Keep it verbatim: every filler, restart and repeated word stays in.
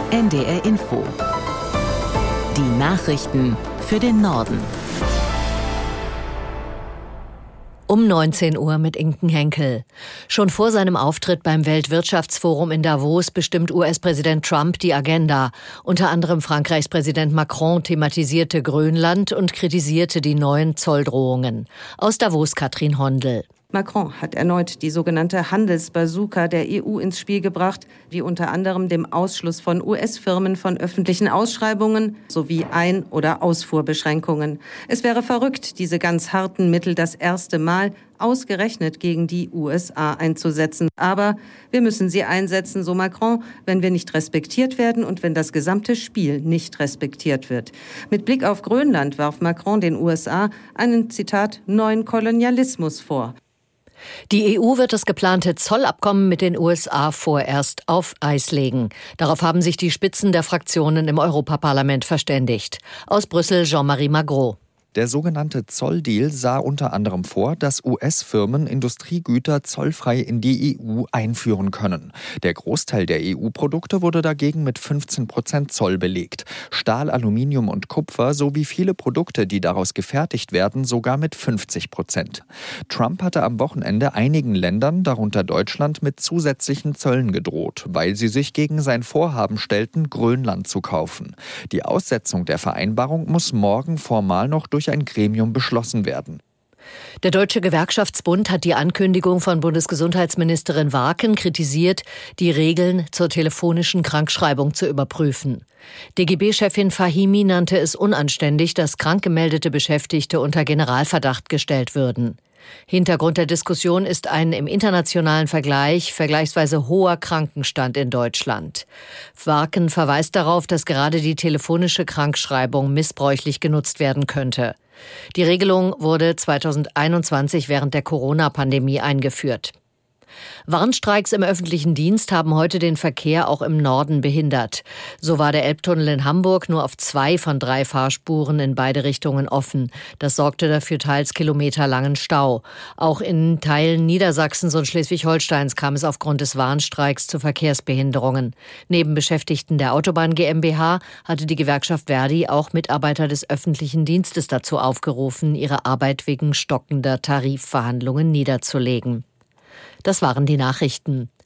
N D R Info. Die Nachrichten für den Norden. Um neunzehn Uhr mit Inken Henkel. Schon vor seinem Auftritt beim Weltwirtschaftsforum in Davos bestimmt U S-Präsident Trump die Agenda. Unter anderem Frankreichs Präsident Macron thematisierte Grönland und kritisierte die neuen Zolldrohungen. Aus Davos Katrin Hondel. Macron hat erneut die sogenannte Handelsbazooka der E U ins Spiel gebracht, die unter anderem dem Ausschluss von U S-Firmen von öffentlichen Ausschreibungen sowie Ein- oder Ausfuhrbeschränkungen. Es wäre verrückt, diese ganz harten Mittel das erste Mal ausgerechnet gegen die U S A einzusetzen. Aber wir müssen sie einsetzen, so Macron, wenn wir nicht respektiert werden und wenn das gesamte Spiel nicht respektiert wird. Mit Blick auf Grönland warf Macron den U S A einen, Zitat, neuen Kolonialismus vor. Die E U wird das geplante Zollabkommen mit den U S A vorerst auf Eis legen. Darauf haben sich die Spitzen der Fraktionen im Europaparlament verständigt. Aus Brüssel Jean-Marie Magro. Der sogenannte Zolldeal sah unter anderem vor, dass U S-Firmen Industriegüter zollfrei in die E U einführen können. Der Großteil der E U-Produkte wurde dagegen mit fünfzehn Prozent Zoll belegt. Stahl, Aluminium und Kupfer sowie viele Produkte, die daraus gefertigt werden, sogar mit fünfzig Prozent. Trump hatte am Wochenende einigen Ländern, darunter Deutschland, mit zusätzlichen Zöllen gedroht, weil sie sich gegen sein Vorhaben stellten, Grönland zu kaufen. Die Aussetzung der Vereinbarung muss morgen formal noch durch durch ein Gremium beschlossen werden. Der Deutsche Gewerkschaftsbund hat die Ankündigung von Bundesgesundheitsministerin Warken kritisiert, die Regeln zur telefonischen Krankschreibung zu überprüfen. D G B-Chefin Fahimi nannte es unanständig, dass krank gemeldete Beschäftigte unter Generalverdacht gestellt würden. Hintergrund der Diskussion ist ein im internationalen Vergleich vergleichsweise hoher Krankenstand in Deutschland. Warken verweist darauf, dass gerade die telefonische Krankschreibung missbräuchlich genutzt werden könnte. Die Regelung wurde zweitausendeinundzwanzig während der Corona-Pandemie eingeführt. Warnstreiks im öffentlichen Dienst haben heute den Verkehr auch im Norden behindert. So war der Elbtunnel in Hamburg nur auf zwei von drei Fahrspuren in beide Richtungen offen. Das sorgte dafür teils kilometerlangen Stau. Auch in Teilen Niedersachsens und Schleswig-Holsteins kam es aufgrund des Warnstreiks zu Verkehrsbehinderungen. Neben Beschäftigten der Autobahn GmbH hatte die Gewerkschaft Verdi auch Mitarbeiter des öffentlichen Dienstes dazu aufgerufen, ihre Arbeit wegen stockender Tarifverhandlungen niederzulegen. Das waren die Nachrichten.